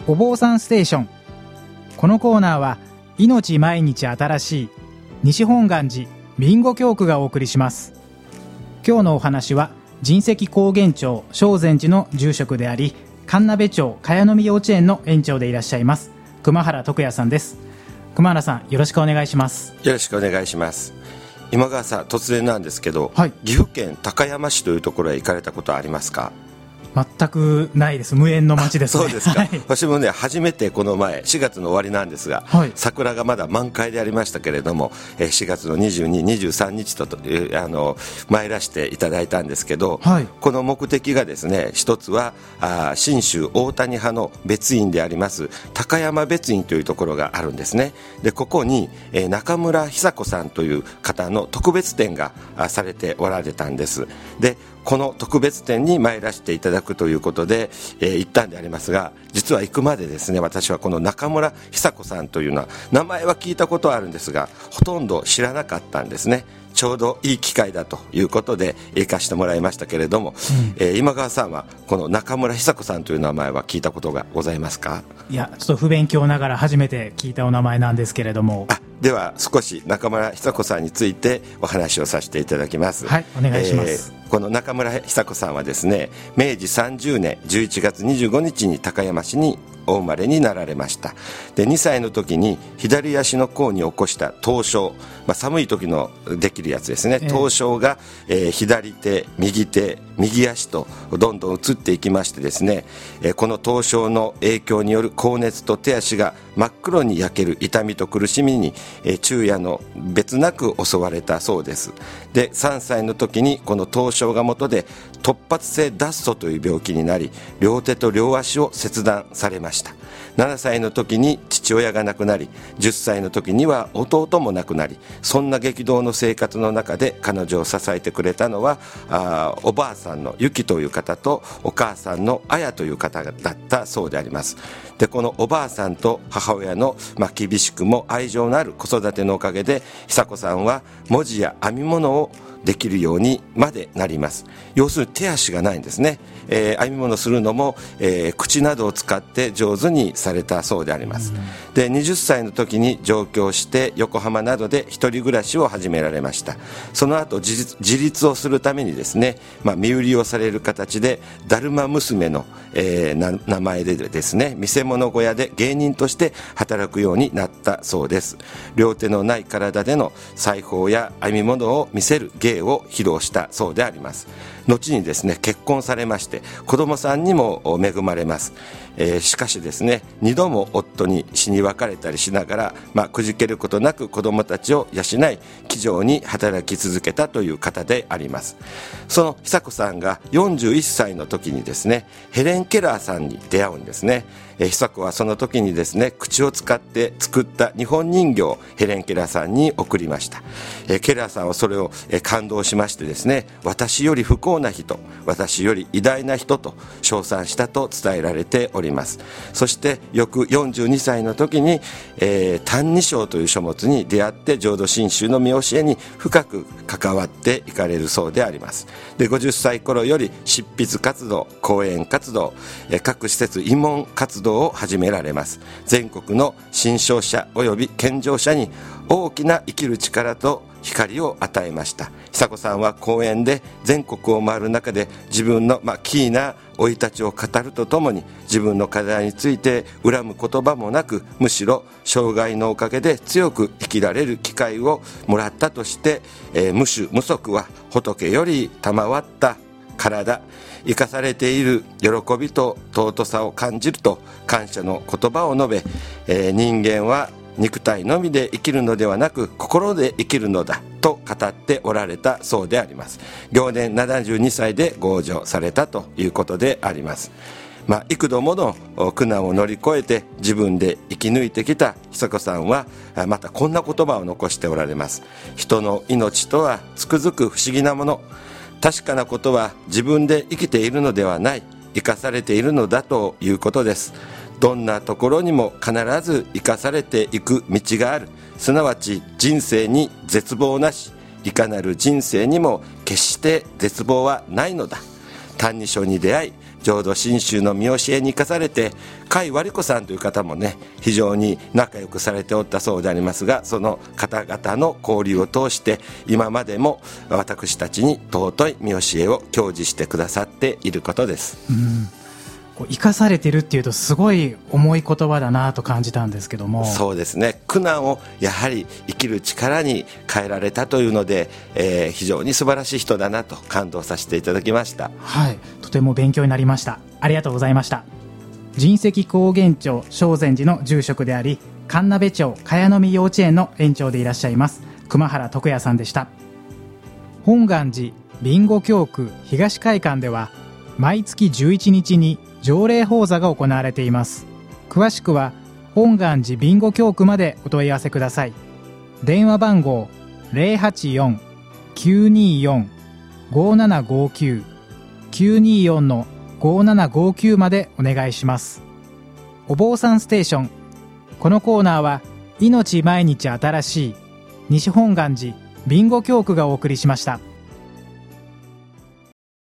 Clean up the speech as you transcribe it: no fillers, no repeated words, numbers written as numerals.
お坊さんステーション。このコーナーは命毎日新しい西本願寺備後教区がお送りします。今日のお話は神石高原町正禅寺の住職であり、神鍋町茅の実幼稚園の園長でいらっしゃいます熊原徳也さんです。熊原さん、よろしくお願いします。 よろしくお願いします。今川さん、突然なんですけど、 はい、 岐阜県高山市というところへ行かれたことはありますか？ 全くないです。無縁の町ですね。 そうですか、 はい、 私もね、初めてこの前4月の終わりなんですが、 はい、 桜がまだ満開でありましたけれども、4月の22、23日と参らせていただいたんですけど、 はい、 この目的がですね、一つは信州大谷派の別院であります高山別院というところがあるんですね。でここに中村久子さんという方の特別展がされておられたんです。でこの特別展に参らせていただくということで、行ったんでありますが、実は行くまでですね、私はこの中村久子さんというのは名前は聞いたことはあるんですが、ほとんど知らなかったんですね。ちょうどいい機会だということで行かせてもらいましたけれども、今川さんはこの中村久子さんという名前は聞いたことがございますか？ いや、ちょっと不勉強ながら初めて聞いたお名前なんですけれども。 では少し中村久子さんについてお話をさせていただきます。 はい、お願いします。 この中村久子さんはですね、明治30年11月25日に高山市にお生まれになられました。で2歳の時に左足の甲に起こした凍傷、寒い時のできるやつですね、凍傷が、左手右手右足とどんどん移っていきましてですね、この凍傷の影響による高熱と手足が真っ黒に焼ける痛みと苦しみに、昼夜の別なく襲われたそうです。で3歳の時にこの凍傷が元で突発性脱走という病気になり、両手と両足を切断されました。7歳の時に父親が亡くなり、10歳の時には弟も亡くなり、そんな激動の生活の中で彼女を支えてくれたのはおばあさんのゆきという方とお母さんのあやという方だったそうであります。でこのおばあさんと母親の、厳しくも愛情のある子育てのおかげで、久子さんは文字や編み物をできるようにまでなります。要するに手足がないんですね。編み物するのも、口などを使って上手にされたそうであります。で20歳の時に上京して横浜などで一人暮らしを始められました。その後自立をするためにですね、身売りをされる形でだるま娘の、名前でですね、見せ物小屋で芸人として働くようになったそうです。両手のない体での裁縫や編み物を見せる芸を披露したそうであります。後にですね、結婚されまして子供さんにも恵まれます。しかしですね、2度も夫に死に別れたりしながら、くじけることなく子供たちを養い気丈に働き続けたという方であります。その久子さんが41歳の時にですね、ヘレン・ケラーさんに出会うんですね。久子はその時にですね、口を使って作った日本人形をヘレン・ケラーさんに贈りました。ケラーさんはそれを感動しましてですね、私より不幸な人、私より偉大な人と称賛したと伝えられております。そして翌42歳の時に「歎異抄」という書物に出会って浄土真宗の見教えに深く関わっていかれるそうであります。で50歳頃より執筆活動、講演活動、各施設慰問活動を始められます。全国の新商者および健常者に大きな生きる力と光を与えました。久子さんは講演で全国を回る中で自分のキーな生い立ちを語るとともに、自分の課題について恨む言葉もなく、むしろ障害のおかげで強く生きられる機会をもらったとして、無種無足は仏より賜った体、生かされている喜びと尊さを感じると感謝の言葉を述べ、人間は肉体のみで生きるのではなく心で生きるのだと語っておられたそうであります。享年72歳で豪女されたということであります。幾度もの苦難を乗り越えて自分で生き抜いてきた久子さんはまたこんな言葉を残しておられます。人の命とはつくづく不思議なもの、確かなことは自分で生きているのではない、生かされているのだということです。どんなところにも必ず生かされていく道がある、すなわち人生に絶望なし、いかなる人生にも決して絶望はないのだ歎異抄に出会い、浄土真宗の見教えに生かされて、甲斐割子さんという方もね、非常に仲良くされておったそうでありますが、その方々の交流を通して今までも私たちに尊い見教えを享受してくださっていることです。 生かされてるっていうとすごい重い言葉だなと感じたんですけども。 そうですね、苦難をやはり生きる力に変えられたというので、非常に素晴らしい人だなと感動させていただきました。 はい、とても勉強になりました。ありがとうございました。神石高原町正禅寺の住職であり、神鍋町茅の実幼稚園の園長でいらっしゃいます熊原徳也さんでした。本願寺備後教区東会館では毎月11日に条例法座が行われています。詳しくは本願寺備後教区までお問い合わせください。電話番号 084-924-5759 924-5759 までお願いします。お坊さんステーション。このコーナーは命毎日新しい西本願寺備後教区がお送りしました。